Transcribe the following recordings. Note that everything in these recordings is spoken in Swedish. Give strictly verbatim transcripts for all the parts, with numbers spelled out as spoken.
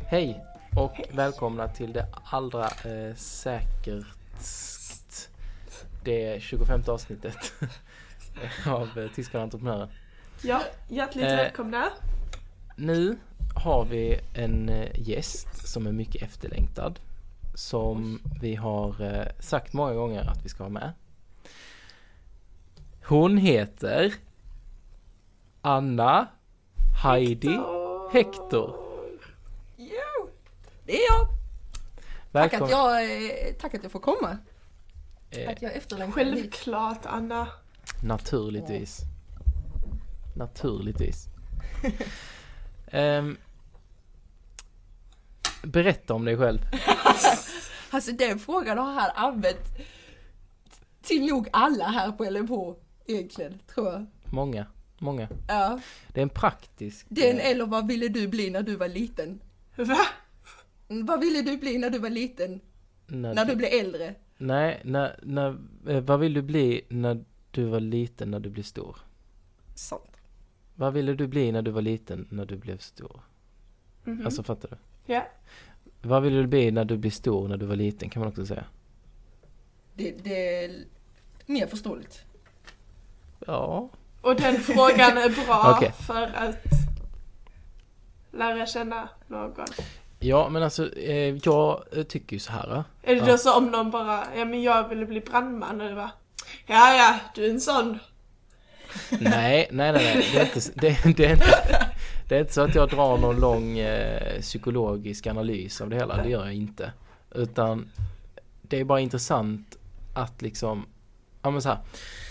Hej och välkomna till det allra eh, säkert det tjugofemte avsnittet av eh, Tyska entreprenörer. Ja, hjärtligt eh, välkomna. Nu har vi en eh, gäst som är mycket efterlängtad, som vi har eh, sagt många gånger att vi ska ha med. Hon heter Anna Heidi Hector. Hector. Jo, det är jag. Tack Välkommen. att jag, eh, tack att jag får komma. Eh, Att jag efterlängtar Självklart, Anna. Naturligtvis. Naturligtvis. um, berätta om dig själv. Alltså den frågan har här använt till nog alla här på L M H egentligen, tror jag. Många, många. Ja. Det är en praktisk... Den eller vad ville du bli när du var liten? Va? Vad ville du bli när du var liten? När, När du blev äldre? Nej, när, när, eh, vad vill du bli när du var liten, när du blev stor? Sånt. Vad ville du bli när du var liten, när du blev stor? Mm-hmm. Alltså, fattar du? Ja. Vad ville du bli när du blev stor, när du var liten, kan man också säga. Det, det är mer förståeligt. Ja. Och den frågan är bra Okej. för att lära känna någon. Ja, men alltså, eh, jag tycker ju så här. eh. Är det Ja. då så om någon bara, ja men jag ville bli brandman eller va? Ja, ja, du är en sån. Nej, nej, nej, nej. Det är inte, det, det är inte, det är inte så att jag drar någon lång eh, psykologisk analys av det hela. Det gör jag inte. Utan det är bara intressant att liksom, ja men så här.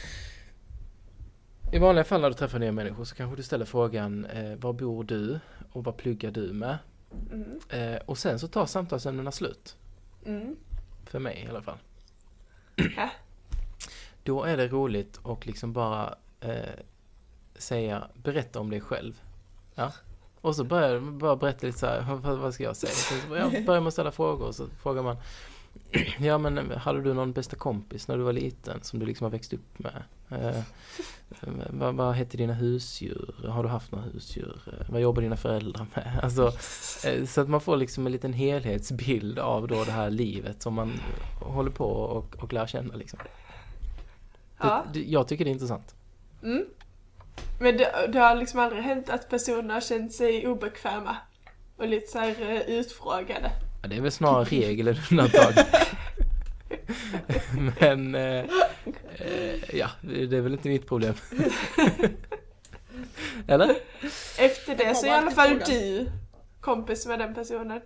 I vanliga fall när du träffar nya människor så kanske du ställer frågan, eh, var bor du och vad pluggar du med? Mm. Eh, och sen så tar samtalsämnena slut. Mm. För mig i alla fall. Ja. Då är det roligt och liksom bara eh, säga, berätta om dig själv. Ja. Och så börjar jag bara berätta lite så här, vad, vad ska jag säga? Så jag börjar med att ställa frågor och så frågar man, ja men hade du någon bästa kompis när du var liten som du liksom har växt upp med? Eh, vad, vad heter dina husdjur? Har du haft några husdjur? Eh, vad jobbar dina föräldrar med? Alltså, eh, så att man får liksom en liten helhetsbild av då det här livet som man håller på och, och lär känna liksom. Ja. Det, det, jag tycker det är intressant. Mm. Men det, det har liksom aldrig hänt att personer har känt sig obekväma och lite så här eh, utfrågade. Ja, det är väl snarare regel än undantag. Men eh, eh, ja, det är väl inte mitt problem. Eller? Efter det så är i alla alltid fall frågan. du kompis med den personen.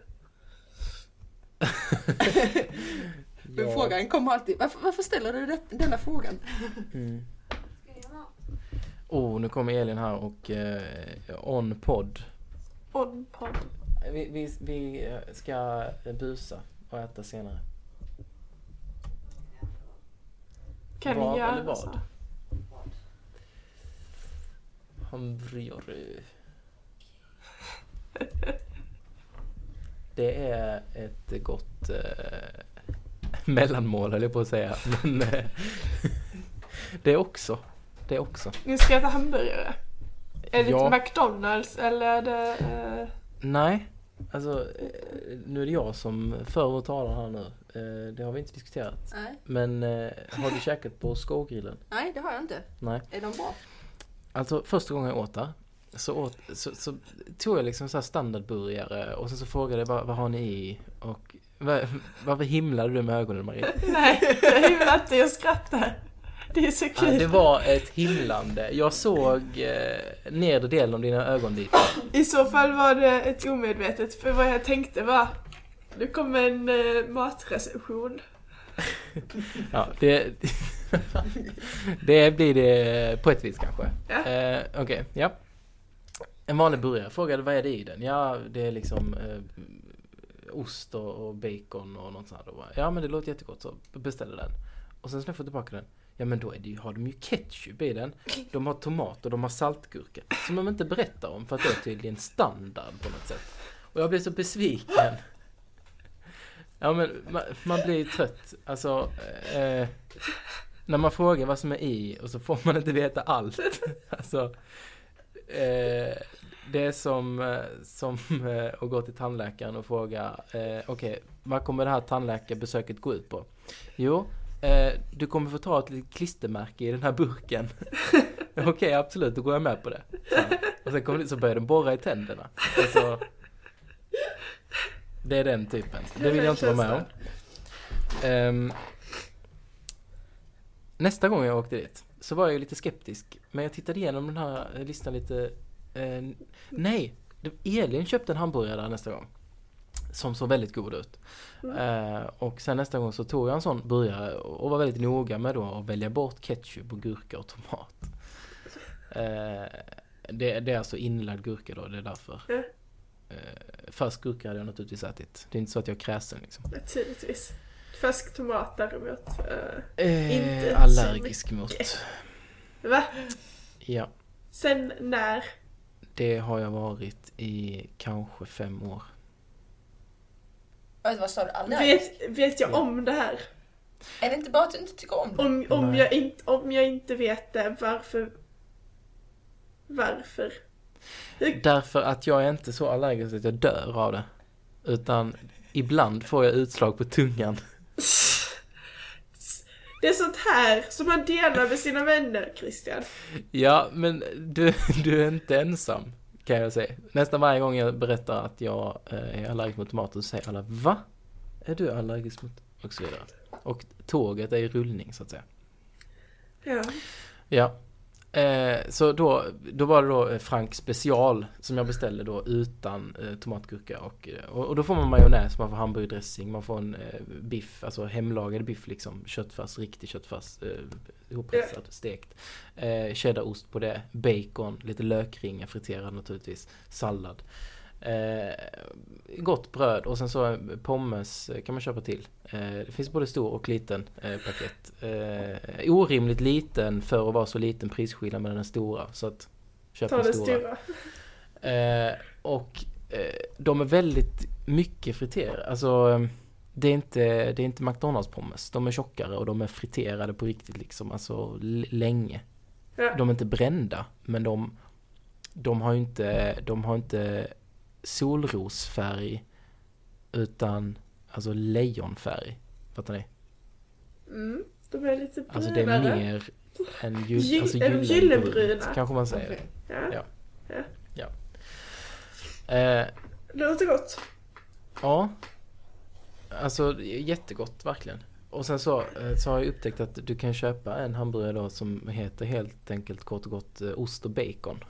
Men frågan kommer alltid, varför, varför ställer du det, denna frågan? Mm. Oh, nu kommer Elin här och eh, on podd. On podd. Vi, vi, vi ska busa och äta senare. Kan Vad ni göra eller vad? så? Hamburgare. Det är ett gott eh, mellanmål, höll jag på att säga. Men eh, det är också. Det är också. Ni ska äta hamburgare? Är det Ja. McDonalds eller är det... Eh... Nej, alltså eh, nu är det jag som för och talar här nu. Eh, det har vi inte diskuterat. Nej. Men eh, har du käkat på Skogrillen? Nej, det har jag inte. Nej. Är de bra? Alltså första gången jag åt där så, åt, så, så tog jag liksom så här standardburgare och sen så frågade jag vad, vad har ni i? Och vad, varför himlade du med ögonen, Marie? Nej, jag himlar inte, jag skrattar. Det är så Ja, kul. det var ett himlande. Jag såg eh, nedre delen av dina ögonvitor. I så fall var det ett omedvetet, för vad jag tänkte var det kom en eh, matrecension. Ja, det, det blir det på ett vis kanske. Ja. Eh, Okej, okay, ja. En vanlig burgare. Frågade vad är det i den? Ja, det är liksom eh, ost och, och bacon och något sånt. Ja, men det låter jättegott, så beställde den. Och sen så när jag får tillbaka den, ja men då är det ju, har de ju ketchup i den. De har tomat och de har saltgurka. Som de inte berättar om för att det är tydligen standard på något sätt. Och jag blev så besviken. Ja men man, man blir trött. Alltså, eh, när man frågar vad som är i och så får man inte veta allt. Alltså, Eh, det är som, eh, som eh, att gå till tandläkaren och fråga eh, okej, okay, vad kommer det här tandläkarbesöket gå ut på? Jo, eh, du kommer få ta ett litet klistermärke i den här burken. Okej, okay, absolut, då går jag med på det. Så, och sen kommer, så börjar den borra i tänderna. Alltså, det är den typen. Det vill jag inte vara med om. Um, nästa gång jag åkte dit så var jag lite skeptisk. Men jag tittade igenom den här listan lite. Uh, nej, Elin köpte en hamburgare där nästa gång. Som såg väldigt god ut. Mm. Uh, och sen nästa gång så tog jag en sån burgare och var väldigt noga med då att välja bort ketchup och gurka och tomat. Uh, det, det är alltså inlagd gurka då, det är därför. Mm. Uh, färsk gurka hade jag naturligtvis ätit. Det är inte så att jag kräser liksom. Naturligtvis. Färsk tomat däremot. Uh, uh, inte allergisk mot. Va? Ja. Sen när? Det har jag varit i kanske fem år. Alltså, vad sa du? Allergisk? Vet, vet jag ja. om det här? Är det inte bara att du inte tycker om det? Om, om, jag, inte, om jag inte vet det, varför? Varför? Därför att jag är inte så allergisk att jag dör av det. Utan ibland får jag utslag på tungan. Det är sånt här som man delar med sina vänner, Christian. Ja, men du, du är inte ensam, kan jag säga. Nästan varje gång jag berättar att jag är allergisk mot tomater så säger alla, va? Är du allergisk mot? Och så vidare. Och tåget är i rullning, så att säga. Ja. Ja. Eh, så då, då var det då Frank special som jag beställde då utan eh, tomatgurka och, och, och då får man majonnäs, man får hamburgerdressing, man får en eh, biff, alltså hemlagad biff liksom, köttfärs, riktig köttfärs, eh, ihoppressad, stekt, eh, cheddarost på det, bacon, lite lökringar friterad naturligtvis, sallad, eh, gott bröd och sen så pommes kan man köpa till. Det finns både stor och liten eh, paket. Eh, orimligt liten för att vara så liten prisskillnad med den stora. Så att köpa den stora. stora. Eh, och eh, de är väldigt mycket friterade. Alltså det är inte, det är inte McDonalds pommes. De är tjockare och de är friterade på riktigt liksom. Alltså l- länge. Ja. De är inte brända. Men de, de har ju inte, de har inte solrosfärg utan alltså lejonfärg. Fattar ni? Mm, de är lite brunare. Alltså det är mer en jul, Gy- alltså gyllenbruna. Kanske man säger okay. det. Ja. Ja. ja. ja. Eh, det låter gott. Ja. Alltså jättegott verkligen. Och sen så, så har jag upptäckt att du kan köpa en hamburgare då som heter helt enkelt kort och gott ost och bacon.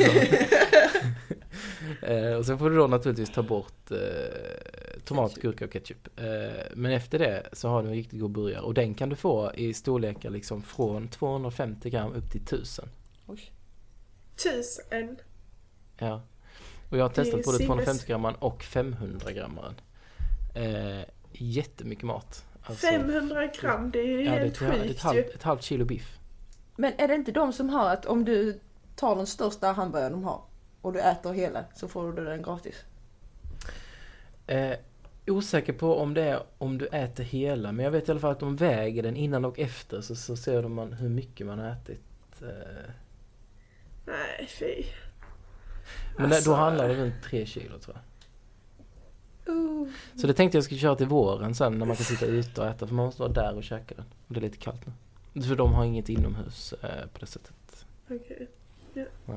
eh, och sen får du då naturligtvis ta bort eh, tomat, gurka och ketchup. Eh, men efter det så har du en riktigt god burgare. Och den kan du få i storlekar liksom från tvåhundrafemtio gram upp till tusen. Oj. Tusen? Ja. Och jag har testat både tvåhundrafemtio grammaren och femhundra grammaren. Eh, jättemycket mat. Alltså, femhundra gram, det är ju ja, helt det är ett, sjukt ett, halvt, ett halvt kilo biff. Men är det inte de som har att om du tar den största hamburgaren de har och du äter hela så får du den gratis? Eh, osäker på om det är om du äter hela, men jag vet i alla fall att de väger den innan och efter så, så ser man hur mycket man har ätit. Eh. Nej, fy. Men alltså, då handlar det runt tre kilo tror jag. Uh. Så det tänkte jag skulle köra till våren sen när man kan sitta ute och äta, för man måste vara där och käka den. Och det är lite kallt nu. För de har inget inomhus eh, på det sättet. Okej. Okay. Ja. Nej.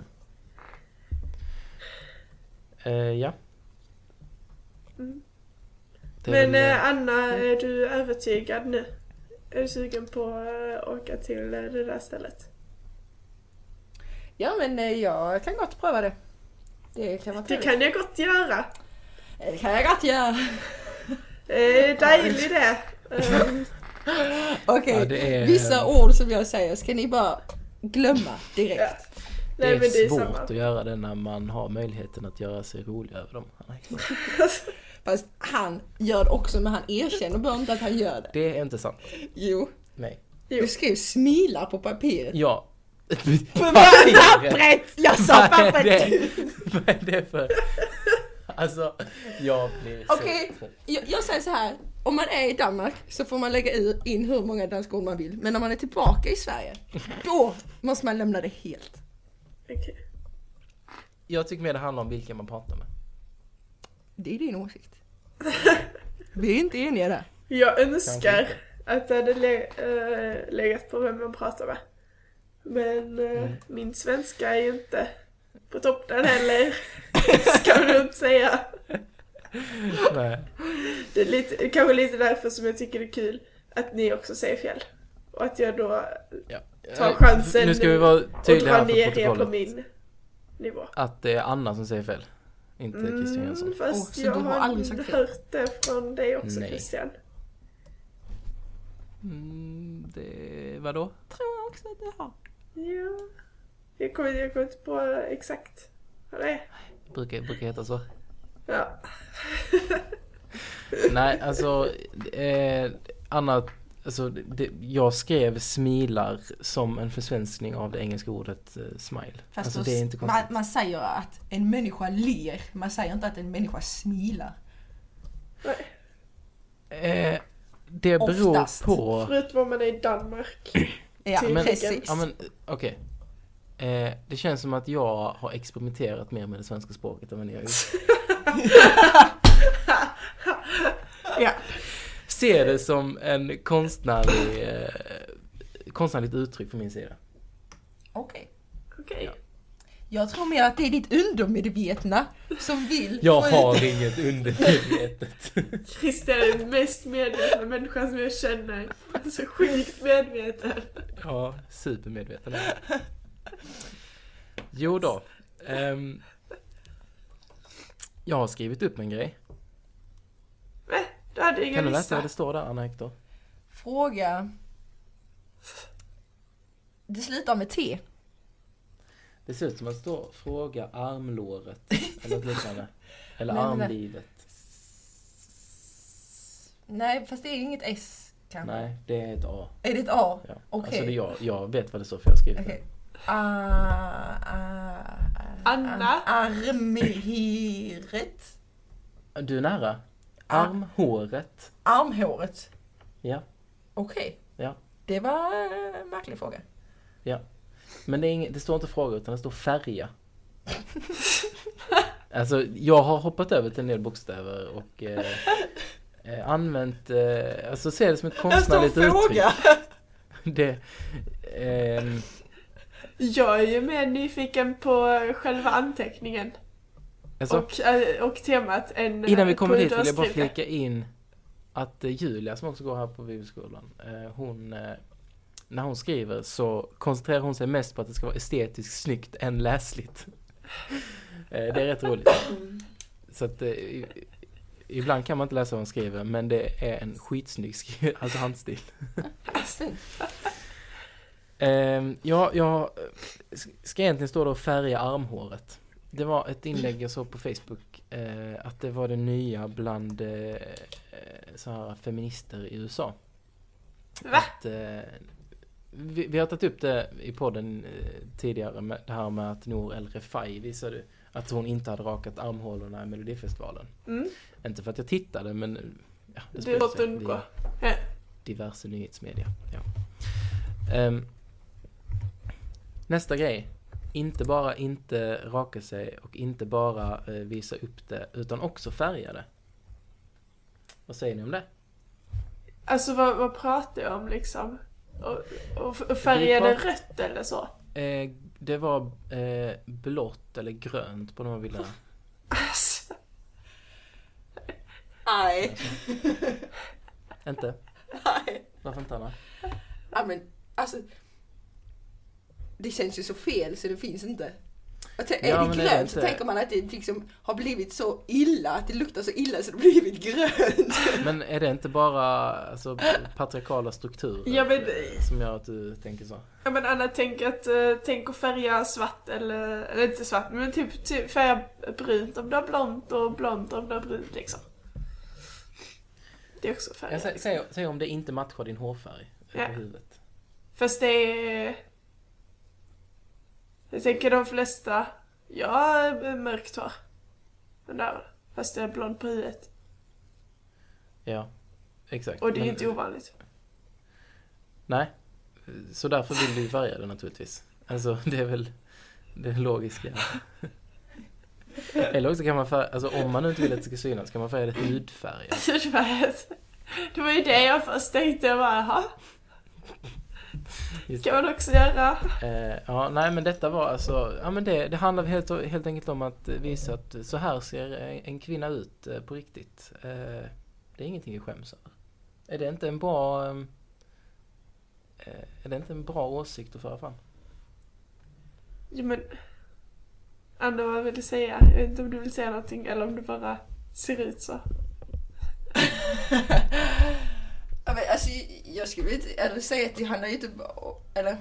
Eh, ja. Mm. Men väl, eh, Anna, är du övertygad nu? Är du sugen på att åka till det där stället? Ja, men eh, jag kan gott pröva det. Det kan vara trevligt. Det kan jag gott göra. Det kan jag gott göra. Eh, dejlig det. Um. Okej, okay. Ja, är... vissa ord som jag säger ska ni bara glömma direkt. Ja. Nej, det är, men det är svårt samma. Att göra det när man har möjligheten att göra sig rolig över dem. Fast han gör det också, men han erkänner bara inte att han gör det. Det är inte sant. Jo. Nej. Jo. Du skrev smilar på papiret. Ja. På pappret! Jag sa pappret! Vad är det för... Alltså, jag blir så... Okej, okay, jag, jag säger så här. Om man är i Danmark så får man lägga in hur många danska ord man vill. Men när man är tillbaka i Sverige, då måste man lämna det helt. Okej. Okay. jag tycker mer det handlar om vilka man pratar med. Det är din åsikt. Vi är inte eniga där. Jag önskar att det hade lä- äh, legat på vem man pratar med. Men äh, mm. min svenska är ju inte på toppen heller. Ska man inte säga. Nej. Det är lite, kanske lite därför som jag tycker det är kul att ni också säger fel. Och att jag då ja. tar chansen nu ska vi vara tydliga och dra ner er på min nivå. Att det är Anna som säger fel. Inte mm, Christian Jönsson. Fast oh, jag har aldrig hört det från dig också. Nej. Christian. Mm, det, vadå? Tror jag också att det har. Ja. Jag kommer, jag kommer inte på exakt vad det är. Brukar, brukar heta så. Ja. Nej, alltså eh, Anna, alltså det, jag skrev smilar som en försvenskning av det engelska ordet eh, smile. Fast alltså, då, det är inte konstigt. Man, man säger att en människa ler. Man säger inte att en människa smilar. Nej. Eh, det beror Oftast. på... Förutom om man är i Danmark. Ja, men, precis. Ja, men okej. Okay. Eh, det känns som att jag har experimenterat mer med det svenska språket än vad ni har gjort. Ja. Se det som en konstnärlig, eh, konstnärligt uttryck från min sida. Okej. Okay. Okay. Ja. Jag tror mer att det är ditt undermedvetna som vill... Jag har inget undermedvetet. Christian är den mest medvetna människan som jag känner. Så sjukt medveten. Ja, supermedveten. Jo då. Um, jag har skrivit upp en grej. Nej, du hade ingen Kan du lista. läsa vad det står där, Anna Hector? Fråga. Det slutar med T. Det ser ut som att det står fråga armlåret. Eller något liknande. Eller Nej, armlivet. Nej, fast det är inget S kanske. Nej, det är ett A. Är det ett A? Ja. Okej. Alltså det är jag, jag vet vad det står för jag har skrivit Okej. det. Ah, ah, Anna. Armhiret. Du är nära. Armhåret. Armhåret. Ja. Okej. Ja. Det var en märklig fråga. Ja. Men det, är ing- det står inte fråga utan det står färja. Alltså jag har hoppat över till en del bokstäver och eh, eh, använt, eh, alltså ser det som ett konstnärligt uttryck. fråga. Det, ehm, Jag är ju mer nyfiken på själva anteckningen. alltså, Och, äh, och temat en innan vi kommer på dit vill jag bara utövrigt. flika in att eh, Julia som också går här på Bibelskolan, eh, hon, eh, när hon skriver så koncentrerar hon sig mest på att det ska vara estetiskt snyggt än läsligt. eh, det är rätt roligt. Så att eh, i- ibland kan man inte läsa vad hon skriver, men det är en skitsnygg skri- alltså handstil. eh, ja, jag ska egentligen stå då och färga armhåret. Det var ett inlägg jag såg på Facebook eh, att det var det nya bland eh, så här feminister i U S A. Va? Att, eh, vi, vi har tagit upp det i podden eh, tidigare med det här med att Nour El Refai visade att hon inte hade rakat armhålorna i Melodifestivalen. Mm. Inte för att jag tittade, men ja, det Du spred låter sig undgå. via Ja. diverse nyhetsmedia. Ja. Ehm, nästa grej. Inte bara inte raka sig och inte bara eh, visa upp det utan också färga det. Vad säger ni om det? Alltså vad, vad pratar jag om liksom? Och, och, och färgade Vi prat- rött eller så? Eh, det var eh, blått eller grönt på de här bilderna. Alltså, Nej. Inte? Nej. Varför inte, Anna? Ja, men alltså. Det känns ju så fel så det finns inte. Och t- Ja, är men det är det grönt så inte- tänker man att det liksom har blivit så illa, att det luktar så illa så det har blivit grönt. Men är det inte bara alltså, patriarkala strukturer Jag vet- eh, som gör att du tänker så? ja men Anna, tänk att uh, tänk att färga svart eller, eller inte svart, men typ, typ färga brunt om du har blont och blont om du har brunt liksom. Det är också färg. Jag säger, säg, säg om det inte matchar din hårfärg Ja. på huvudet. Fast det är... Jag tänker de flesta... Jag har mörkt hår. Men där, fast det är blond på huvudet. Ja, exakt. Och det är Men- inte ovanligt. Nej, så därför vill du färga det naturligtvis. Alltså det är väl det logiska. Eller också kan man färga, alltså om man inte vill att det ska synas kan man färga det hudfärgat. Det var ju det jag först tänkte, jag bara, jaha. Kan man också göra. Eh, ja, nej men detta var alltså, ja men det, det handlar helt, helt enkelt om att visa att så här ser en kvinna ut eh, på riktigt. Eh, det är ingenting vi skäms över. Är det inte en bra, eh, är det inte en bra åsikt att föra fram? Jo men, Anna, vad vill du säga? Jag vet inte om du vill säga någonting eller om du bara ser ut så. Ja, men alltså, jag skulle inte, eller säga att det handlar ju inte bara, eller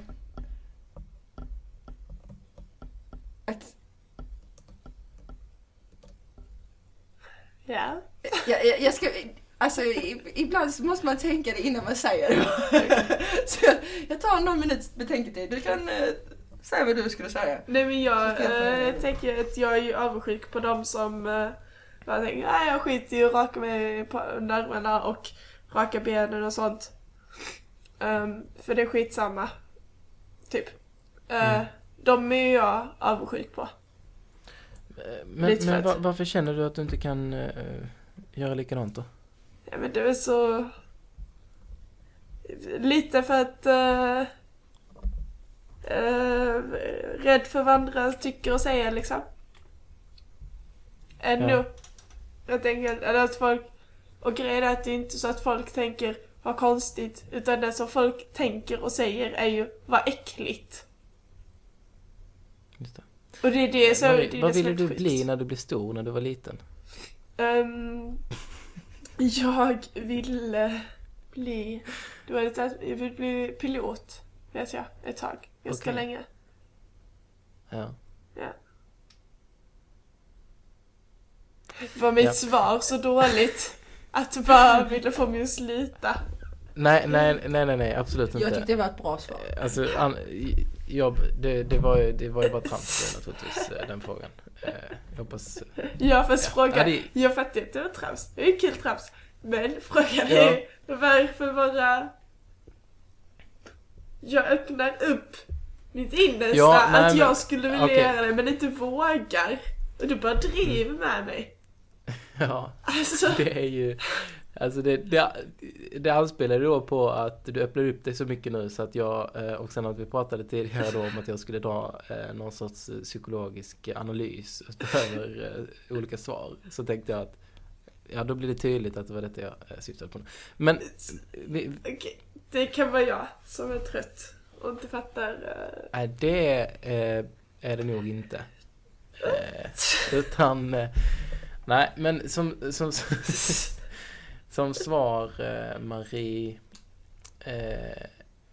att ja. jag, jag, jag ska, alltså ibland så måste man tänka det innan man säger det. Så jag, jag tar någon minut betänketid. Du kan äh, säga vad du skulle säga. Nej men jag, jag, äh, jag tänker att jag är ju avundsjuk på dem som äh, bara tänker, nej jag skiter ju och raka mig på nerverna och raka benen och sånt. Um, för det är skitsamma. Typ. Uh, mm. De är ju jag avundsjuk på. Men, men var, varför känner du att du inte kan uh, göra likadant då? Ja men det är så... Lite för att... Uh, uh, rädd för vad andra tycker och säger liksom. Ändå. Ja. Jag tänker eller att folk... Och grejen är att det är inte så att folk tänker vad konstigt. Utan det som folk tänker och säger är ju vad äckligt. Just det. Och det är det, så, vad det är vad det ville du sjukt. bli när du blev stor, när du var liten? Um, jag ville bli... Det var lite, jag ville bli pilot, vet jag, ett tag. Ganska okay. länge. Ja. Ja. Var mitt ja. svar så dåligt att du bara ville få mig att sluta? Nej, nej, nej, nej, nej, absolut inte. Jag tyckte det var ett bra svar. Alltså, an, jag, det, det, var ju, det var ju bara trams naturligtvis, den frågan. Jag hoppas... Ja, fast ja. frågan... Ja, det... Jag fattar inte, det var trams. Det är kul trams. Men frågan är ja. varför bara... Jag öppnar upp mitt innersta ja, nej, att jag men... skulle vilja okay. göra det, men inte vågar. Och du bara driver mm. med mig. Ja, alltså... det är ju... Alltså det, det, det anspelar då på att du öppnar upp dig så mycket nu så att jag, och sen att vi pratade tidigare då om att jag skulle dra eh, någon sorts psykologisk analys över eh, olika svar, så tänkte jag att ja, då blir det tydligt att det var detta jag eh, syftade på. Men vi, okay. Det kan vara jag som är trött och inte fattar. Nej, uh... det eh, är det nog inte. Eh, utan eh, nej, men som som som svar, eh, Marie, eh,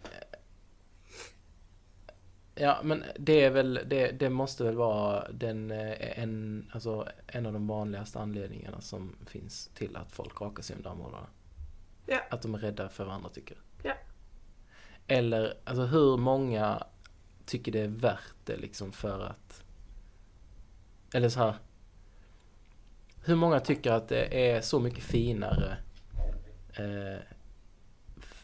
ja, men det är väl, det, det måste väl vara den, en, alltså en av de vanligaste anledningarna som finns till att folk rakar sig under armhålorna. Ja. Att de är rädda för vad andra tycker. Ja. Eller, alltså hur många tycker det är värt det liksom för att, eller så här, hur många tycker att det är så mycket finare eh, f-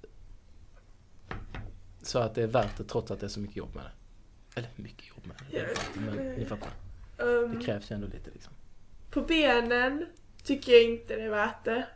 så att det är värt det trots att det är så mycket jobb med det. Eller mycket jobb med det. Ja. Men ni fattar. Um, det krävs ju ändå lite liksom. På benen tycker jag inte det är värt det.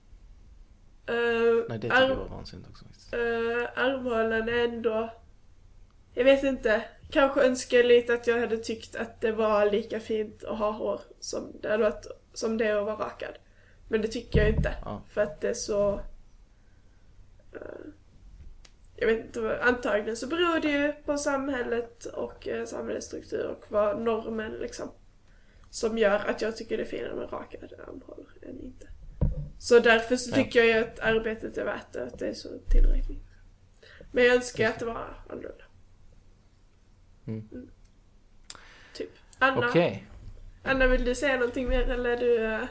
Uh, Nej, det tycker arm- jag var vansinnigt också. Uh, armhålen är ändå... Jag vet inte. Kanske önskar lite att jag hade tyckt att det var lika fint att ha hår som det hade varit, som det att vara rakad. Men det tycker jag inte. Ja. För att det är så... Uh, jag vet inte, antagligen så beror det ju på samhället och uh, samhällets struktur och vad normen liksom, som gör att jag tycker det är finare med rakade armhålor än inte. Så därför så tycker ja. jag att arbetet är värt det, att det är så tillräckligt. Men jag önskar att det var annorlunda. Mm. Mm. Typ. Anna, okay. Anna, vill du säga någonting mer eller du... Uh...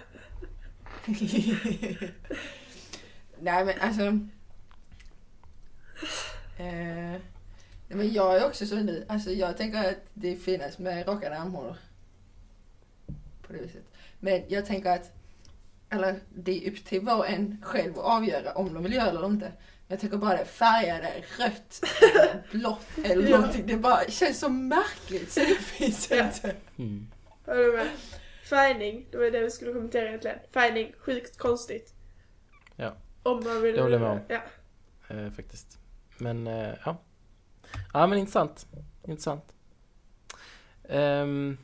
Nej men alltså... Eh, men jag är också så nu. Alltså jag tänker att det finns med rakade armhålor. På det viset. Men jag tänker att eller det är upp till var en själv att avgöra om de vill göra eller inte. Jag tänker bara det färgade rött eller blått eller ja. någonting. Det bara känns så märkligt så det finns ja. inte. Mm. Ja, det var färgning, det var det vi skulle kommentera egentligen. Färgning, sjukt konstigt. Ja. Om man vill... Det håller jag med om. Ja. Eh, faktiskt. Men, eh, ja. Ja, men intressant. Intressant. Um,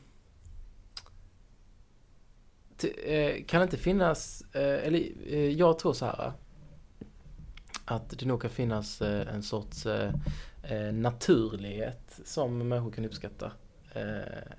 t- eh, kan det inte finnas... Eh, eller, eh, jag tror så här. Att det nog kan finnas eh, en sorts eh, eh, naturlighet som människor kan uppskatta. Eh,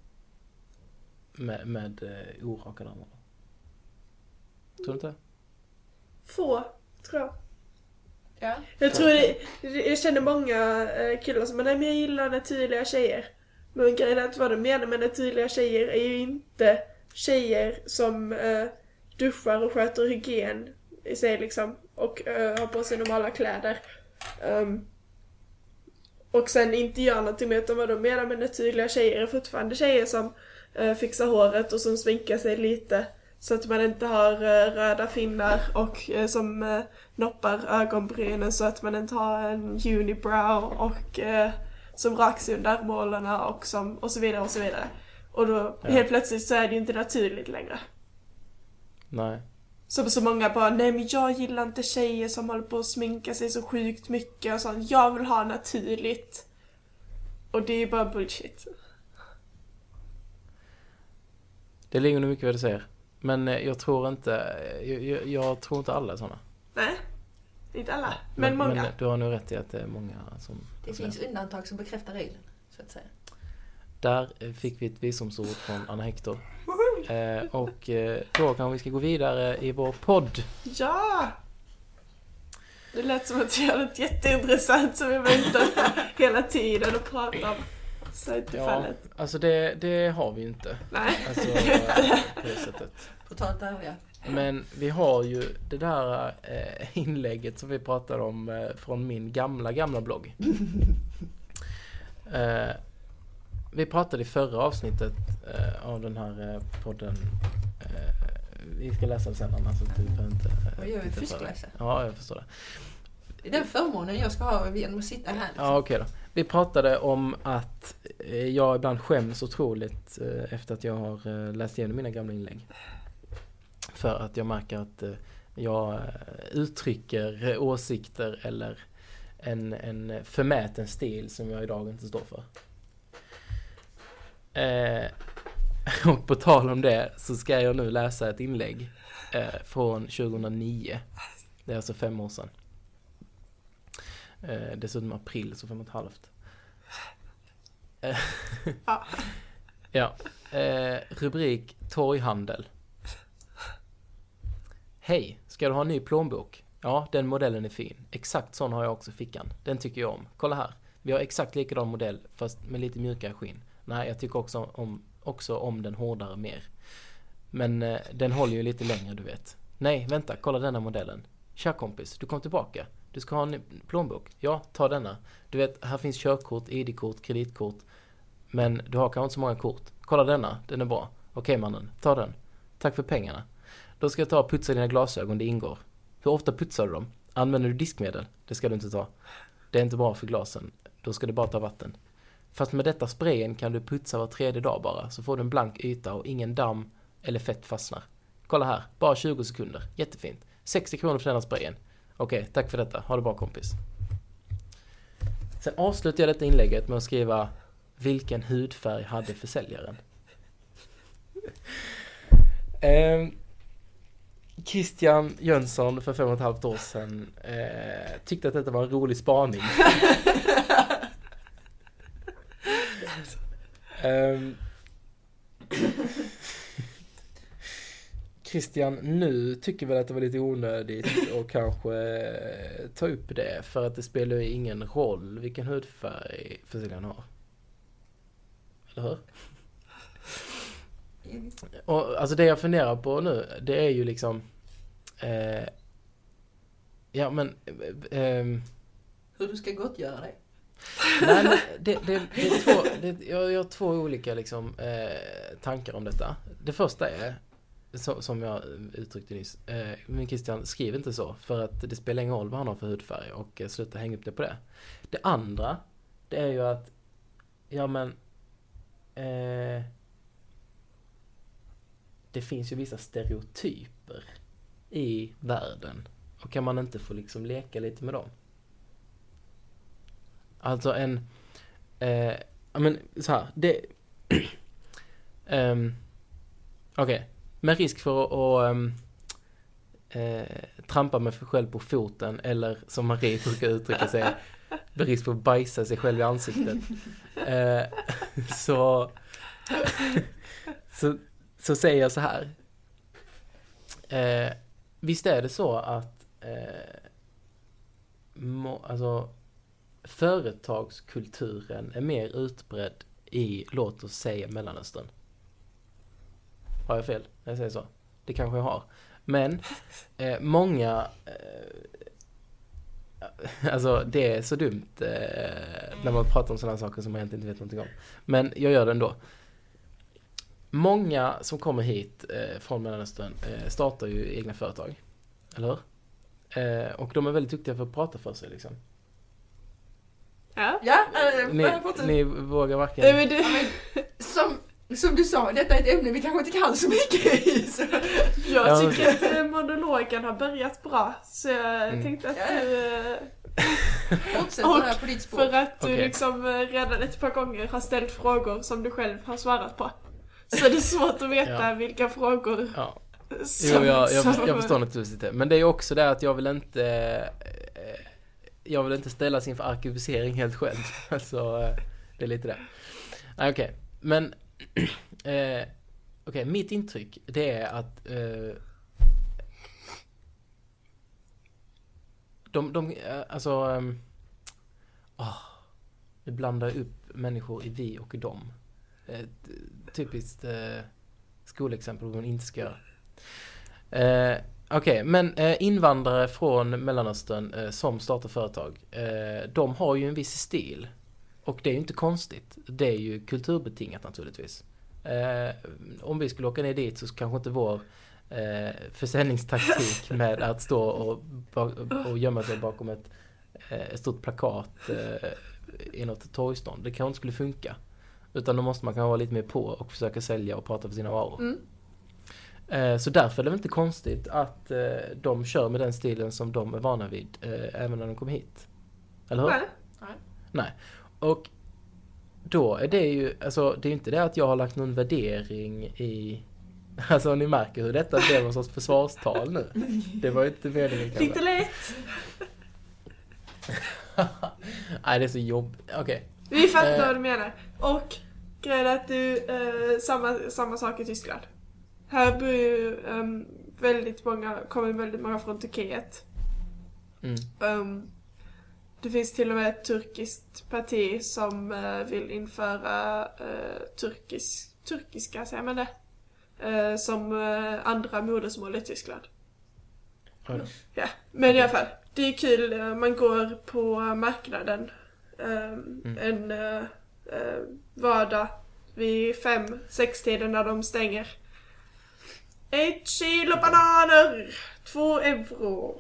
med med eh, orakade armar. Tror du inte? Få, tror jag. Ja. Jag tror det, jag känner många eh, killar som nej men jag gillar naturliga tjejer. Men grejen är att vad de menar med naturliga tjejer är ju inte tjejer som eh, duschar och sköter hygien i sig liksom. Och eh, har på sig normala kläder. Um, och sen inte gör någonting med utan vad de menar med naturliga tjejer är fortfarande tjejer som eh, fixar håret och som sminkar sig lite. Så att man inte har eh, röda finnar och eh, som eh, noppar ögonbrynen så att man inte har en unibrow och eh, som raks under armhålorna och, som, och så vidare och så vidare. Och då Ja. helt plötsligt så är det ju inte naturligt längre. Nej. Så, så många bara, nej men jag gillar inte tjejer som håller på att sminka sig så sjukt mycket och sånt. Jag vill ha naturligt. Och det är ju bara bullshit. Det ligger nog mycket vad du säger. Men eh, jag tror inte jag, jag, jag tror inte alla är såna. Nej, inte alla, men, många. Men du har nog rätt i att det är många som... Det finns undantag som bekräftar regeln, så att säga. Där fick vi ett visdomsord från Anna Hector. Eh, och eh, då kan vi ska gå vidare i vår podd. Ja! Det lät som att vi hade ett jätteintressant som vi väntar på hela tiden och pratar om. Så är inte Ja, fallet. alltså det, det har vi ju inte. Nej. Alltså eh, på det sättet. Totalt ärliga. Men vi har ju det där eh, inlägget som vi pratade om eh, från min gamla, gamla blogg. Eh, vi pratade i förra avsnittet eh, av den här eh, podden. Eh, vi ska läsa det sen annars. Så du behöver inte, eh, Vad gör vi? titta på det. Fuskläsa? Ja, jag förstår det. Det är den förmånen jag ska ha genom att sitta här. Liksom. Ja, okej då. Vi pratade om att eh, jag ibland skäms otroligt eh, efter att jag har eh, läst igenom mina gamla inlägg. För att jag märker att eh, jag eh, uttrycker eh, åsikter eller en, en förmäten stil som jag idag inte står för. Eh, och på tal om det så ska jag nu läsa ett inlägg eh, från tjugohundranio. Det är alltså fem år sedan. Eh, dessutom april, så fem och ett halvt. Eh, ja. Eh, rubrik torghandel. Hej, ska du ha en ny plånbok? Ja, den modellen är fin. Exakt sån har jag också i fickan. Den tycker jag om. Kolla här. Vi har exakt likadan modell fast med lite mjukare skinn. Nej, jag tycker också om, också om den hårdare mer. Men eh, den håller ju lite längre, du vet. Nej, vänta, kolla denna modellen. Tja kompis, du kom tillbaka. Du ska ha en plånbok. Ja, ta denna. Du vet, här finns körkort, I D-kort, kreditkort. Men du har kanske inte så många kort. Kolla denna, den är bra. Okej mannen, ta den. Tack för pengarna. Då ska jag ta och putsa dina glasögon, det ingår. Hur ofta putsar du dem? Använder du diskmedel? Det ska du inte ta. Det är inte bra för glasen. Då ska du bara ta vatten. Fast med detta sprayen kan du putsa var tredje dag bara. Så får du en blank yta och ingen damm eller fett fastnar. Kolla här, bara tjugo sekunder. Jättefint. sextio kronor för denna sprayen. Okej, tack för detta. Ha det bra kompis. Sen avslutar jag detta inlägget med att skriva: vilken hudfärg hade försäljaren? eh, Christian Jönsson för fem och ett halvt år sedan eh, tyckte att detta var en rolig spaning. um, Christian nu tycker väl att det var lite onödigt och kanske eh, ta upp det för att det spelar ju ingen roll vilken hudfärg försäljaren har. Eller hur? Mm. Och alltså det jag funderar på nu, det är ju liksom eh, ja men eh, Hur du ska gottgöra dig. nej men det, det, det är två det, jag, jag har två olika liksom eh, tankar om detta. Det första är så, som jag uttryckte nyss, eh, men Christian, skriv inte så för att det spelar ingen roll vad han har för hudfärg och eh, sluta hänga upp det på det. Det andra, det är ju att ja men eh, det finns ju vissa stereotyper i världen. Och kan man inte få liksom leka lite med dem? Alltså en... Eh, ja men så här, det... um, Okej, okay. Med risk för att... att um, eh, trampa mig för själv på foten, eller som Marie brukar uttrycka sig, med risk för att bajsa sig själv i ansiktet. Eh, så, så... Så säger jag så här. Eh, visst är det så att eh, må, alltså, företagskulturen är mer utbredd i, låt oss säga, Mellanöstern. Har jag fel? Jag säger så. Det kanske jag har. Men eh, många eh, alltså det är så dumt eh, när man pratar om sådana saker som man egentligen inte vet någonting om. Men jag gör det ändå. Många som kommer hit eh, från Mellanöstern eh, startar ju egna företag. Eller hur? Eh, och de är väldigt duktiga för att prata för sig liksom. Ja. Ja, äh, Ni, ni vågar varken... Nej, men du... ja, men, som, som du sa, detta är ett ämne vi kanske inte kan så mycket i. Så. Jag Ja, tycker att eh, monologen har börjat bra. Så jag Mm. tänkte att Ja. du... Eh, Fortsätt Och här på ditt spår. för att du Okej. liksom eh, redan ett par gånger har ställt frågor som du själv har svarat på. Så det är svårt att veta Ja. vilka frågor Ja. som... Jo, jag, jag, som- jag förstår naturligtvis det. Men det är också det att jag vill inte eh, jag vill inte ställas inför arkebusering helt själv. Alltså, eh, det är lite det. Nej, okej. Men eh, okej, okay, mitt intryck det är att eh, de, de eh, alltså um, oh, vi blandar upp människor i vi och dem. Ett typiskt eh, skolexempel vad man inte ska göra. Eh, Okej, okay, men eh, invandrare från Mellanöstern eh, som startar företag, eh, de har ju en viss stil. Och det är ju inte konstigt. Det är ju kulturbetingat naturligtvis. Eh, om vi skulle åka ner dit så kanske inte vår eh, försäljningstaktik med att stå och, och gömma sig bakom ett, eh, ett stort plakat eh, i något torgstånd. Det kanske inte skulle funka. Utan då måste man kanske vara lite mer på och försöka sälja och prata för sina varor. Mm. Eh, så därför är det väl inte konstigt att eh, de kör med den stilen som de är vana vid eh, även när de kom hit. Eller hur? Nej. Nej. Nej. Och då är det ju, alltså det är inte det att jag har lagt någon värdering i, alltså ni märker hur detta blev någon sorts försvarstal nu. Det var ju inte meningen kanske. Lite lätt. Nej, det är så jobbigt. Okej. Okay. Vi fattar Eh. vad du menar. Och grejen är att du, eh, samma, samma sak i Tyskland. Här bor ju um, väldigt många, kommer väldigt många från Turkiet. Mm. Um, det finns till och med ett turkiskt parti som uh, vill införa uh, turkisk, turkiska, säger man det, uh, som uh, andra modersmål i Tyskland. Oj. Ja, men i alla fall, det är kul. uh, Man går på marknaden um, Mm. en uh, uh, vardag vid fem, sex tiden när de stänger. Ett kilo bananer, två euro.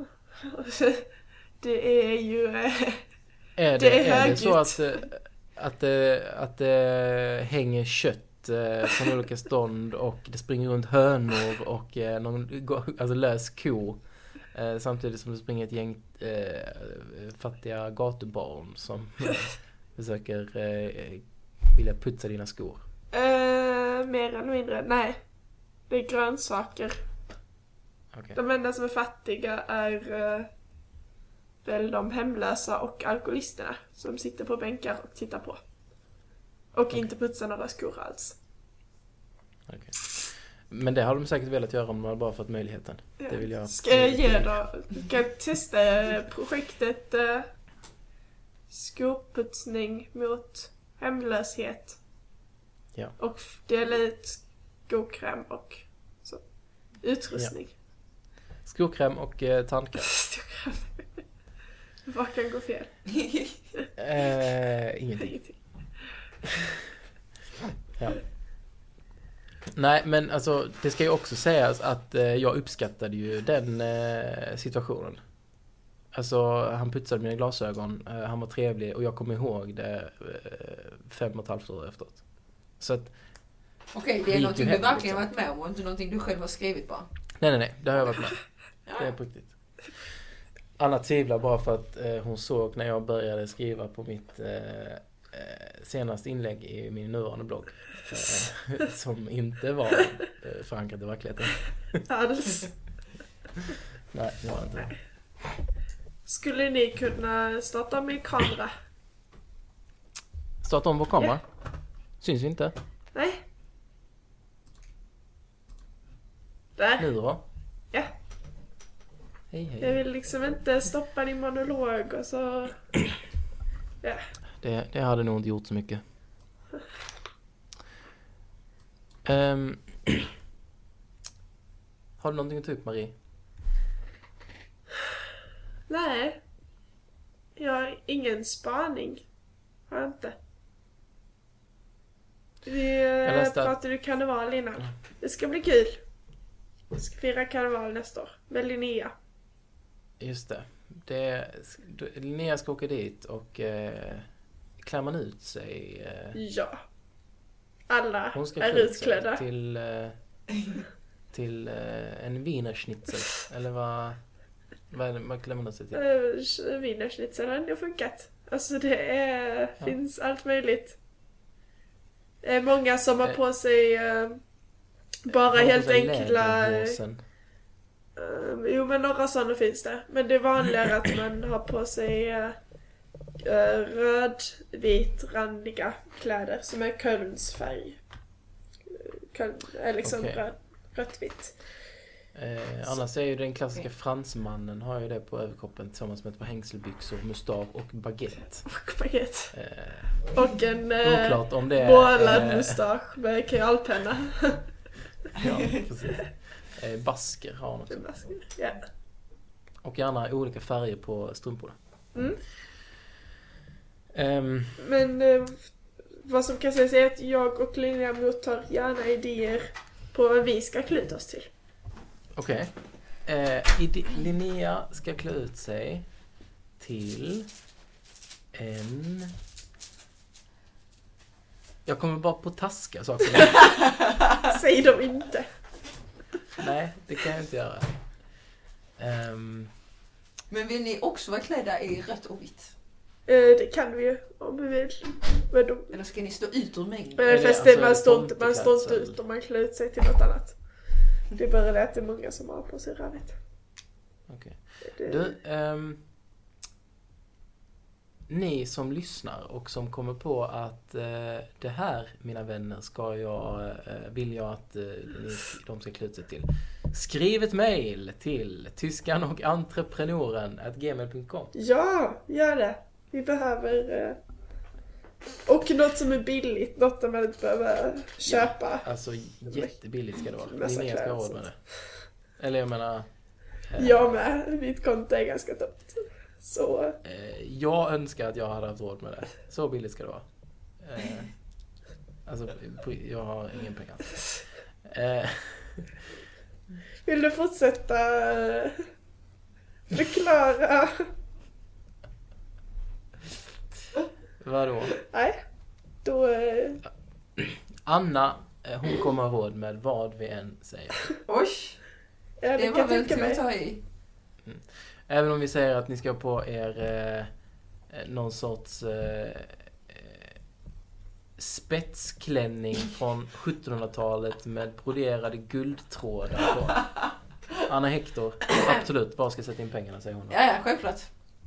Det är ju... eh, Är det, Det är är det högljutt. så att, eh, att, det, att det hänger kött eh, från olika stånd och det springer runt hönor och eh, någon go- alltså lös ko eh, samtidigt som det springer ett gäng eh, fattiga gatubarn som eh, försöker eh, vilja putsa dina skor? eh, mer eller mindre, nej. Det är grönsaker. Okay. De enda som är fattiga är eh, väl de hemlösa och alkoholisterna som sitter på bänkar och tittar på. Och Okej. inte putsar några skor alls. Okay. Men det har de säkert velat göra om de bara fått möjligheten. Ja. Det vill jag. Ska jag ge då? Ska jag testa projektet eh, skoputsning mot hemlöshet? Ja. Och dela ut skokräm och så. Utrustning. Skokräm och eh, tandkräm. Skokräm. Vad kan gå fel? Eh, ingenting. Ingenting. Ja. Nej, men alltså det ska ju också sägas att eh, jag uppskattade ju den eh, situationen. Alltså han putsade mina glasögon, eh, han var trevlig och jag kommer ihåg det eh, fem och ett halvt år efteråt. Så att Okej, det är gick någonting ju du hem, verkligen liksom. varit med om och inte någonting du själv har skrivit bara. Nej, nej, nej. Det har jag varit med. Ja. Det är på riktigt. Anna tvivlar bara för att eh, hon såg när jag började skriva på mitt eh, eh, senaste inlägg i min nuvarande blogg. Eh, som inte var eh, förankrat i verkligheten. Alls. Nej, det var inte. Skulle ni kunna starta min kamera? Starta om vår kamera. Syns vi inte? Nej. Där. Nu då? Ja. Hej, hej. Jag vill liksom inte stoppa din monolog och så... Ja. Det, det hade nog inte gjort så mycket. Um, har du någonting att ta upp, Marie? Nej. Jag har ingen spaning. Har jag inte. Vi Jag läste att- pratade ju karneval innan. Det ska bli kul. Vi ska fira karneval nästa år. Med Linnea. Just det. det Linnea ska åka dit och eh, klär man ut sig. Eh, Ja. Alla hon ska är klä ut sig utklädda. till, eh, till eh, en wienerschnitzel. Eller vad, vad är det man klär man ut sig till? Uh, Wienerschnitzeln har funkat. Alltså det är, Ja. finns allt möjligt. Det är många som har Eh. på sig uh, bara Har hon helt på sig enkla... läderhosen? Uh, jo men några sådana finns det. Men det är vanligare att man har på sig uh, uh, röd-vit-randiga kläder som är Kölns färg. Köln är liksom Okej. röd, rött-vitt. Eh, annars är ju den klassiska fransmannen har ju det på överkroppen tillsammans med ett par hängselbyxor, mustasch och baguette. Och baguette. Eh, Och en uh, oklart om det är... målad eh, mustasch med kajalpenna. Ja, precis. Eh, basker har hon också. Ja. Och gärna olika färger på strumporna. Mm. Ehm, Men eh, vad som kan sägas är att jag och Linnea mottar gärna idéer på vad vi ska klä ut oss till. Okej. Eh, ide- Linnea ska klä ut sig till en... Jag kommer bara på taska saker. Säg dem inte. Nej, det kan jag inte göra. Ehm, Men vill ni också vara klädda i rött och vitt? Eh, det kan vi ju om vi vill. Men då, Eller ska ni stå ut ur mängden? men Eller, fast alltså, det, man, står inte, man står inte tomteklädsel. ut om man klär ut sig till något annat. Det är bara det att det är många som har på sig rödvitt. Okej. Det- Du, ehm, ni som lyssnar och som kommer på att eh, det här, mina vänner, ska jag, eh, vill jag att eh, ni, de ska klä ut sig till. Skriv ett mejl till tyskan och entreprenören at gmail punkt com. Ja, gör det. Vi behöver... Eh, och något som är billigt, något där man inte behöver köpa. Alltså jättebilligt ska det vara. Massa Linnea ska ha kläder, råd med det. Eller jag menar... eh, Jag med, mitt konto är ganska tomt. Så, eh, jag önskar att jag hade haft råd med det. Så billigt ska det vara. Eh, alltså, jag har ingen pengar. Eh, vill du fortsätta eh, förklara? vadå? Nej, då... Eh, Anna, eh, hon kommer ha råd med vad vi än säger. Oj, ja, det det var kan väl tänka till att mig. ta i. Även om vi säger att ni ska ha på er eh, någon sorts eh, eh, spetsklänning från sjuttonhundratalet med broderade guldtrådar på. Anna Hector, absolut, var ska jag sätta in pengarna, säger hon. Ja, ja, självklart.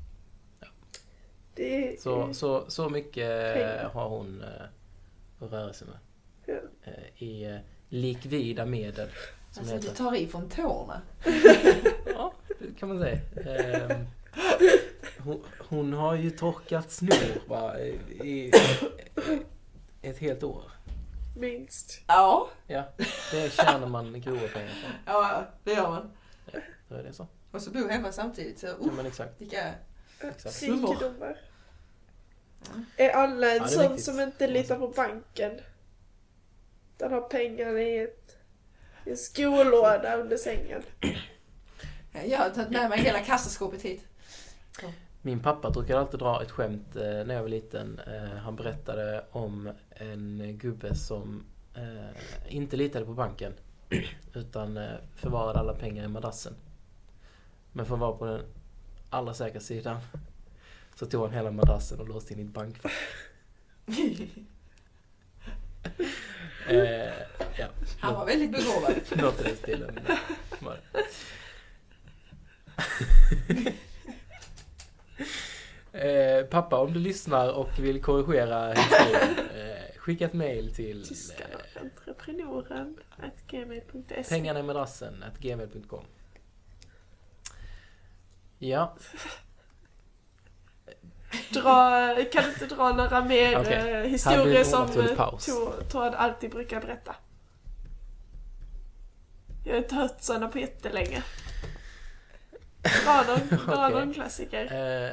Det, Så, så, så mycket Pengar. har hon eh, att röra sig med. Ja. Eh, I eh, likvida medel. Som Alltså, heter. du tar i från tårna. Ja, det kan man säga. Ehm, hon, hon har ju torkat snor va, i, i ett helt år. minst. Ja, Ja, det tjänar man grova pengar på. ja, det gör man. Då är det så. Och så bo hemma samtidigt. Så, Ja, uh, men exakt. vilka... Exakt. Rikedomar. Är alla en Ja, det är sån riktigt. som inte litar på banken? Den har pengar i, ett, i en skolåda under sängen. Jag har tagit med mig hela kassaskåpet hit. Min pappa brukade alltid dra ett skämt eh, när jag var liten. Eh, han berättade om en gubbe som eh, inte litade på banken utan eh, förvarade alla pengar i madrassen. Men för att vara på den allra säkra sidan så tog han hela madrassen och låste in i ett bankfack. eh, ja. Han var väldigt begåvad. Låter det stilen. eh, pappa, om du lyssnar och vill korrigera historien, eh, skicka ett mail till Tyska entreprenören at gmail punkt se. pengarna i madrassen at gmail punkt com. Ja. Dra, kan du inte dra några mer Okej. eh, Här blir historier en som onaturlig eh, paus. Tor- Tord alltid brukar berätta? Jag har inte hört sådana på jättelänge. Dra någon, dra Okej. någon klassiker. Eh,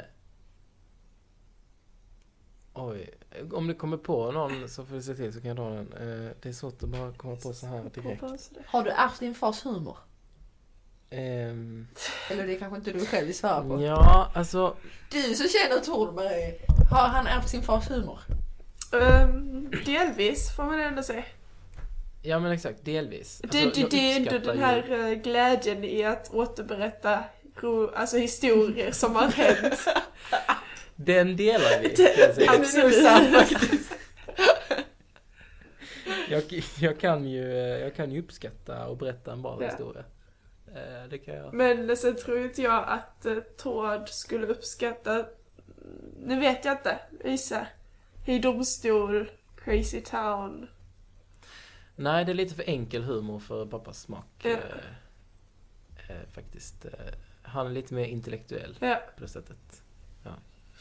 oj. Om du kommer på någon så får du se till så kan jag dra den. Eh, det är svårt att bara komma på så här direkt. Har du ärvt din fars humor? Ehm, Eller det kanske inte du själv vill svara på. ja, alltså... Du som känner Tord, Marie. Har han ärvt sin fars humor? Um, delvis får man ändå säga. Ja men exakt, delvis. Alltså, Det, det, jag det är ändå uppskattar den ju- här eh, glädjen i att återberätta ro, alltså historier som har hänt. Den delar vi. Det- kan jag säga. absolut. Jag, jag, kan ju, jag kan ju uppskatta och berätta en bra Ja. historia. Eh, Det kan jag. Men sen tror inte jag att uh, Tord skulle uppskatta, nu vet jag inte, Isa. I domstol, Crazy Town. Nej, det är lite för enkel humor för pappas smak. Ja. Eh, eh, faktiskt. Eh, han är lite mer intellektuell Ja, på det sättet. Ja.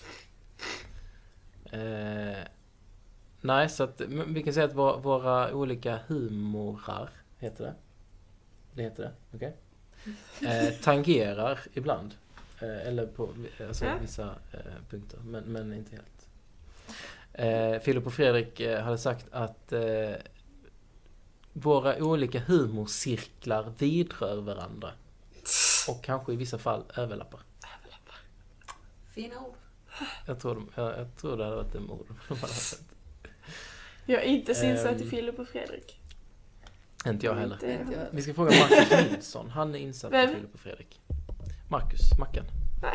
Eh, nej, så att men vi kan säga att våra, våra olika humorar, heter det? Det heter det, okej? Eh, tangerar ibland. Eh, eller på alltså, Ja. vissa eh, punkter, men, men inte helt. Eh, Filip och Fredrik eh, hade sagt att eh, våra olika humorcirklar vidrör varandra. Och kanske i vissa fall överlappar. Fina ord. Jag tror, de, jag, jag tror det hade varit en ord. de hade haft. jag är inte så insatt i Ehm. Filip och Fredrik. Inte jag heller. Inte- Inte jag. Vi ska fråga Marcus Nilsson. Han är insatt Vem? i Filip och Fredrik. Marcus, Mackan. Nej.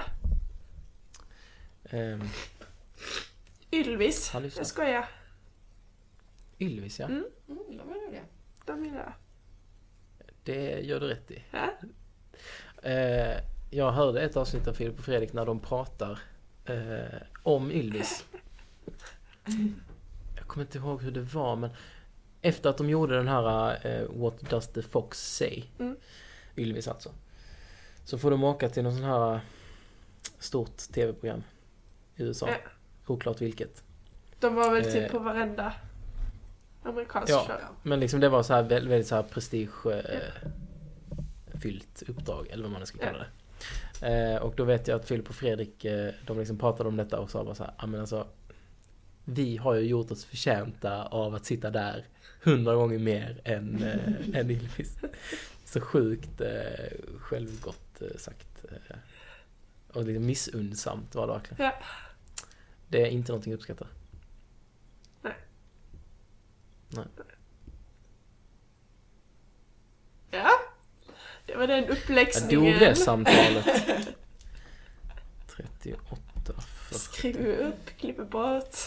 Ehm, Ylvis, Han lyssnar. jag skojar. Ylvis, ja. Mm. Mm, de är det. De vill jag. Det gör du rätt i. Ja? Eh, jag hörde ett avsnitt av Filip och Fredrik när de pratar eh, om Ylvis. Jag kommer inte ihåg hur det var, men efter att de gjorde den här eh, What Does the Fox Say? Mm. Ylvis alltså. Så får de åka till någon sån här stort tv-program i U S A. Ja. Oklart vilket. De var väl Eh. typ på varenda amerikansk Ja. show. Men liksom det var så här väldigt, väldigt så här prestige eh, fyllt uppdrag, eller vad man ska kalla det. Eh, och då vet jag att Filip och Fredrik, eh, de liksom pratade om detta och sa bara så här, ja men alltså, vi har ju gjort oss förtjänta av att sitta där hundra gånger mer än, eh, än Ylvis. Så sjukt eh, självgott eh, sagt. Eh, och lite missundsamt var det verkligen. Ja. Det är inte någonting jag uppskattar. Nej. Nej. Ja, det var den Jag uppläxningen. dog det samtalet. trettioåtta fyrtio. Skriv upp, klipper bort.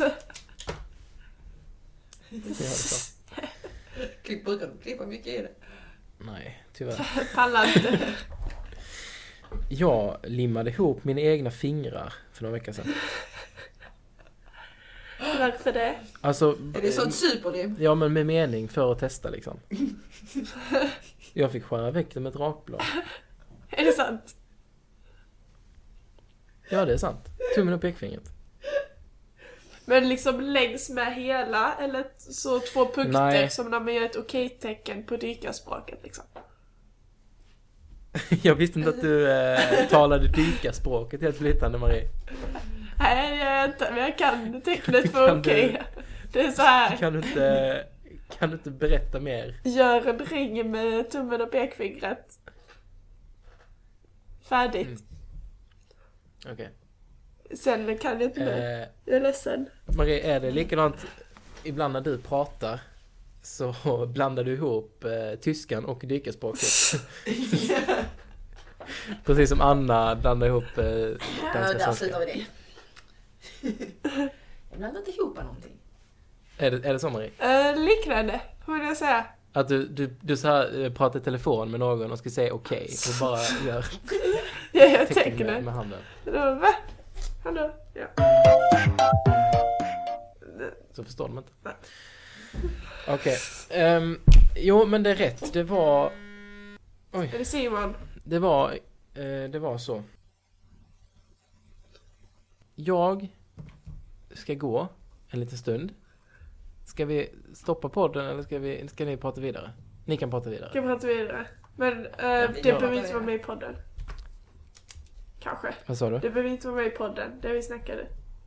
Det gör det så. Klipp, brukar du klippa mycket i det? Nej, tyvärr. Pallar inte. Jag limmade ihop mina egna fingrar för några veckor sedan. Varför det? Alltså, Är det sånt superlim? ja men med mening för att testa liksom. Jag fick skära väck det med ett rakblad. Är det sant? Ja, det är sant. Tummen och pekfingret. Men liksom längs med hela, eller så två punkter Nej. som när man gör ett okej-tecken på dykarspråket liksom. Jag visste inte att du eh, talade dykarspråket helt flytande, Marie. Nej, det gör jag inte, men jag kan tecknet på Kan du- okej. Det är så här. Kan du inte, kan du inte berätta mer? Gör en ring med tummen och pekfingret. Färdigt. Mm. Okej. Sen kan jag inte mer. Eh, Jag är ledsen. Marie, är det likadant ibland när du pratar så blandar du ihop eh, tyskan och dykarspråket. Precis som Anna blandar ihop eh, danska Ja, och där slutar svenska. vi det. Jag blandar inte ihop någonting. Är det, är det så, Marie? Uh, liknande, vad vill jag säga? Att du, du, du så här, eh, pratar i telefon med någon och ska säga okej okay, och bara gör Ja, jag tecken tänker med, det. med handen. Då, va? Hallå? Ja. Så förstår de inte. Nej. Okej. Okay. Um, jo, men det är rätt. Det var... Oj. Är det Simon? Det var... Eh, det var så. Jag ska gå en liten stund. Ska vi stoppa podden eller ska, vi, ska ni prata vidare? Ni kan prata vidare. Kan prata vidare. Men uh, det jag behöver inte pratar vara med i podden. Kanske. Vad sa du? Det behöver inte vara med i podden. Det vi snackade.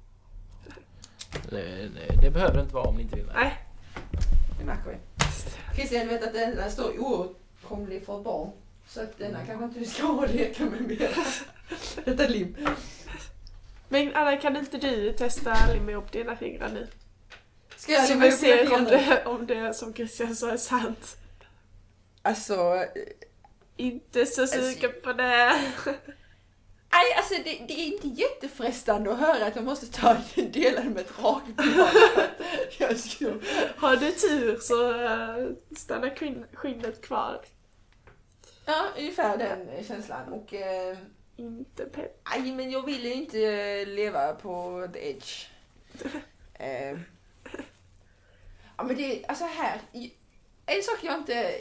Nej, nej, det behöver det inte vara om ni inte vill. Nej. Det märker vi. Christian vet att den där står oåtkomlig för barn. Så att denna kanske inte du ska ha och leka med mer. Detta är lim. Men Anna, kan inte du testa limma ihop dina fingrar nu? Ska jag Så limma vi ihop mina ser om fingrar? det, om det som Christian sa är sant. Alltså... Inte så sugen på det. Nej, alltså det, det är inte jättefrestande att höra att jag måste ta en del med ett rakblad. Jag skulle... Har du tur så uh, stannar skinn, skinnet kvar. Ja, ungefär den känslan. Och... Eh, Inte pepp. nej, men jag vill ju inte leva på the edge. eh, ja, men det är... Alltså här... En sak jag inte...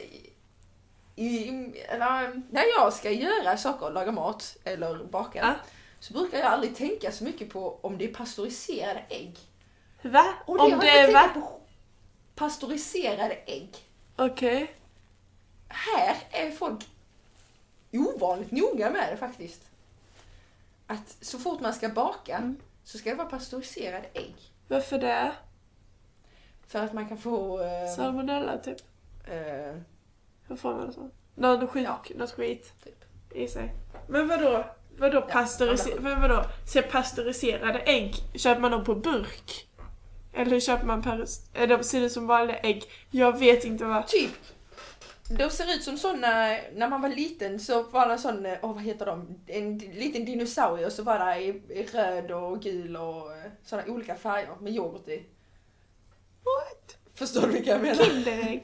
I, eller, när jag ska göra saker, laga mat eller baka, Ah. så brukar jag aldrig tänka så mycket på om det är pastöriserade ägg. Va? Och det Om har det jag är tänkt va? på pastöriserade ägg. Okej. Okay. Här är folk ovanligt noga med det faktiskt. Att så fort man ska baka Mm. så ska det vara pastöriserade ägg. Varför det? För att man kan få... Eh, Salmonella typ. eh, Hur får man det så? Något skit, Ja. något skit typ. i sig. Men vadå? Vadå pasteuriserade? Ja, Men vadå? Så pasteuriserade ägg, köper man dem på burk? Eller köper man per... Är de, ser det som vanliga ägg? Jag vet inte vad... Typ. De ser ut som såna, när man var liten så var det en sån, åh vad heter de? En liten dinosaurie och så var det i, i röd och gul och såna olika färger med yoghurt i. What? Förstår du vilka jag menar? Kinderägg?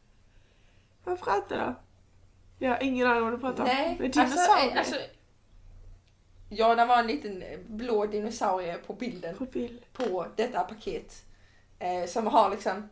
Vad pratar du? Jag har ingen aning om vad du pratar om. Nej, Men alltså, dinosaurier alltså, ja, det var en liten blå dinosaurie på bilden på bild. på detta paket. Eh, som har liksom,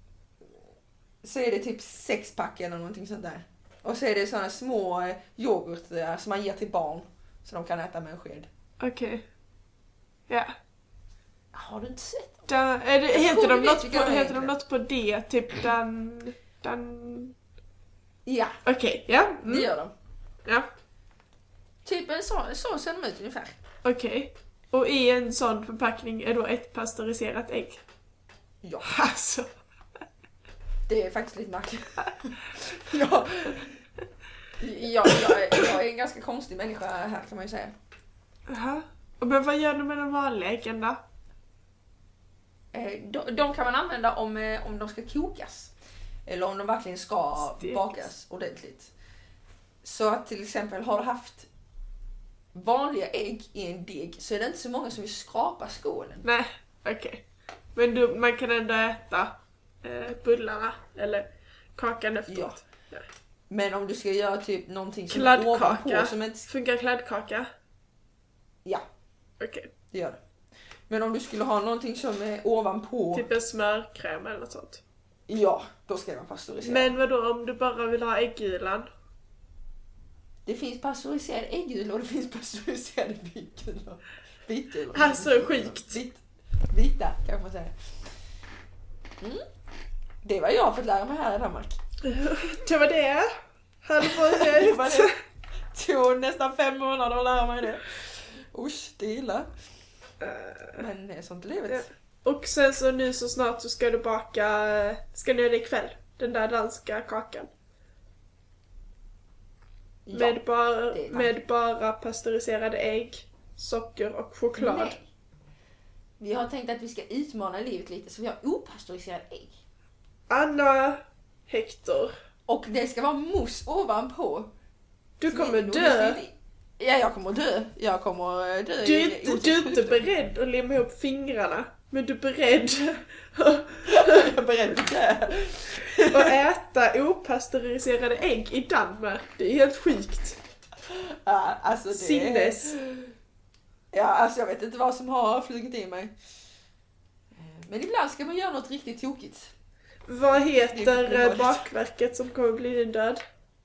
så är det typ sexpack eller någonting sånt där. Och så är det såna små eh, yoghurt eh, som man ger till barn så de kan äta med en sked. Okej. Okay. Ja. Har du inte sett? Da, är det, Jag heter tror de du vet något vilka på, de är heter de egentligen. något på det? Typ dan... dan... Ja, Okej, okay, ja. det Mm. gör de. Ja, Typ en så, så ser de ut ungefär. okej. Okay. Och i en sån förpackning är då ett pasteuriserat ägg. Ja, Alltså. det är faktiskt lite märkligt. ja. Ja, jag, är, jag är en ganska konstig människa här kan man ju säga. Jaha. Men vad gör du med de vanliga äggen då? Eh, de, de kan man använda om, eh, om de ska kokas. Eller om de verkligen ska Stekas. bakas ordentligt. Så att till exempel har du haft vanliga ägg i en deg så är det inte så många som vill skrapa skålen. Nej, okej. Okay. Men du, man kan ändå äta eh, bullarna eller kakan efteråt. Ja. Men om du ska göra typ någonting som Kladdkaka. ovanpå som inte... Funkar kladdkaka? Ja, Okej. Okay. det gör det. Men om du skulle ha någonting som är ovanpå... Typ en smörkräm eller något sånt. Ja, då ska det vara pasteuriserat. Men vadå om du bara vill ha äggylan? Det finns pasteuriserade äggulor och det finns pasteuriserade bitgulor. Bitgulor. Alltså sjukt. Vit, vita kan man säga. Mm. Det var jag har fått lära mig här i Danmark. Det var det. Hade Det var varit det. Tog nästan fem månader att lära mig det. Usch, det är illa. Men det är sånt i livet. Och sen så nu så snart så ska du baka, ska ni göra det ikväll? Den där danska kakan. Ja, med, bara, det är med bara pasteuriserade ägg, socker och choklad. nej. Vi har tänkt att vi ska utmana livet lite så vi har opastöriserade ägg. Anna Hector. Och det ska vara mousse ovanpå. Du kommer Så dö. Ja, jag kommer dö. Jag kommer dö. Du är, i- inte, du är inte beredd att limma ihop fingrarna. Men du är beredd Jag är beredd att dö. att äta opastöriserade ägg i Danmark. Det är helt sjukt. Ja, alltså det... Sinnes. Ja, alltså jag vet inte vad som har flugit i mig. Men ibland ska man göra något riktigt tokigt. Vad Det heter är eh, bakverket som kommer bli din död?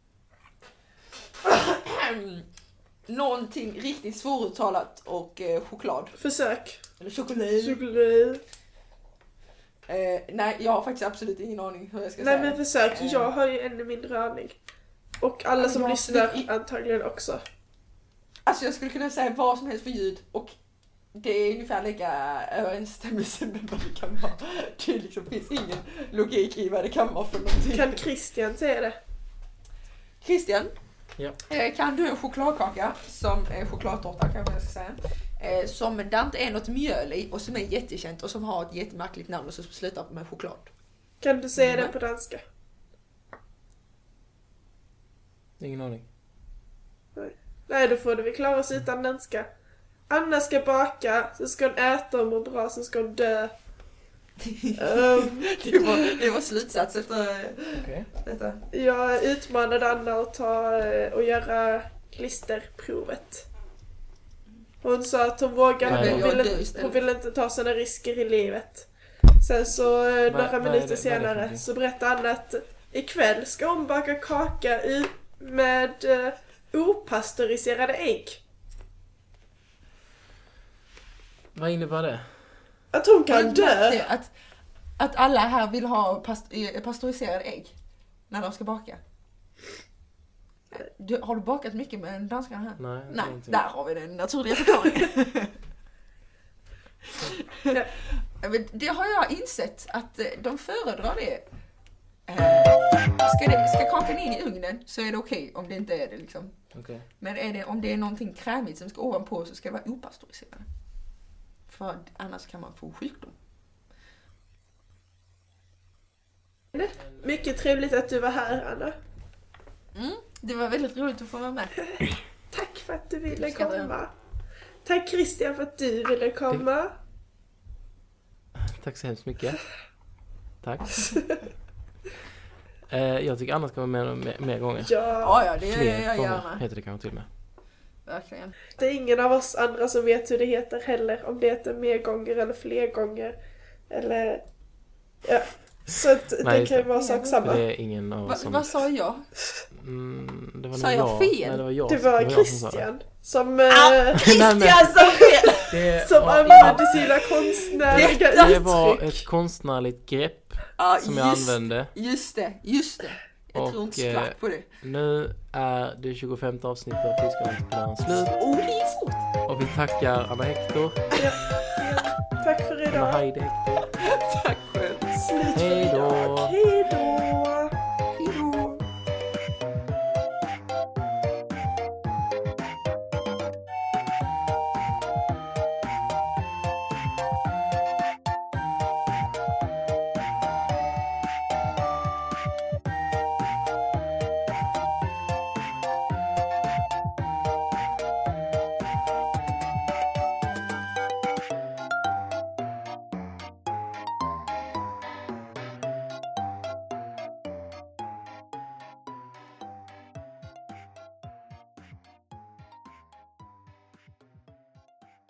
Någonting riktigt svåruttalat och eh, choklad. Försök. Eller choklad. Choklad. Eh, nej, jag har faktiskt absolut ingen aning hur jag ska Nej säga. men försök, Eh. jag har ju ännu mindre aning. Och alla Men som jag- lyssnar i- antagligen också. Alltså jag skulle kunna säga vad som helst för ljud och det är ungefär lika överensstämmelse med vad det kan vara. Det liksom finns ingen logik i vad det kan vara för någonting. Kan Christian säga det? Christian, Ja. eh, kan du en chokladkaka som eh, chokladtårta kan jag säga. Eh, som det inte är något mjöl i och som är jättekänt och som har ett jättemärkligt namn och som slutar med choklad. Kan du säga Mm. det på danska? Ingen aning. Nej, då får du väl klara oss utan danska. Anna ska baka, så ska hon äta och må bra, så ska hon dö. um, Det var, det var slutsats efter eh, Okej. detta. jag utmanade Anna att ta eh, och göra klisterprovet. Hon sa att hon vågade, Nej, hon jag ville, dör istället. hon ville inte ta sådana risker i livet. Sen så eh, vad några är det- vad är minuter det för senare någonting? så berättade Anna att ikväll ska hon baka kaka i, med eh, opastöriserade ägg. Vad innebär det? Att hon kan Har du inte märkt dö. det? Att, att alla här vill ha past, eh, pastöriserade ägg när de ska baka. Du, har du bakat mycket med danskarna här? Nej, Nej, ingenting. där har vi den naturliga förklaringen. Ja. Men det har jag insett att eh, de föredrar det. Eh, Ska, det, ska kakan in i ugnen så är det okej om det inte är det liksom. Okej. Men är det, om det är någonting krämigt som ska ovanpå så ska det vara opastöriserat. För annars kan man få sjukdom. Mycket trevligt att du var här, Anna. Mm, det var väldigt roligt att få vara med. Tack för att du ville Ska jag- komma. Tack Christian för att du ville komma. Tack så hemskt mycket. Tack. eh, jag tycker Anna ska vara med mer, mer gånger. Ja, Ja, ja, det gör Fler jag gånger gärna. heter det kanske till och med. Verkligen. det är ingen av oss andra som vet hur det heter heller. Om det heter mer gånger eller fler gånger. Eller... Ja. Så att Nej, det just kan ju det. vara sak För samma. det är ingen av Va, oss som... vad sa jag? Mm, det var Sa nog jag jag. fel? Nej, det var jag. Det som- var jag som sa det. Christian som, eh, Ah, Christian Nej, sa fel! Det, som var, använde sina konstnärliga Detta- det var uttryck. ett konstnärligt grepp Ja, som jag just, använde. just det, just det. Jag Och, tror inte eh, skvatt på det. Nu är det tjugofemte avsnittet av Fiskarnas slut. Oh, det är svårt. Och vi tackar Anna Hector. Ja, ja. Tack för Anna idag. Heide Hector. Tack själv. Slut för Hej då. idag. Hej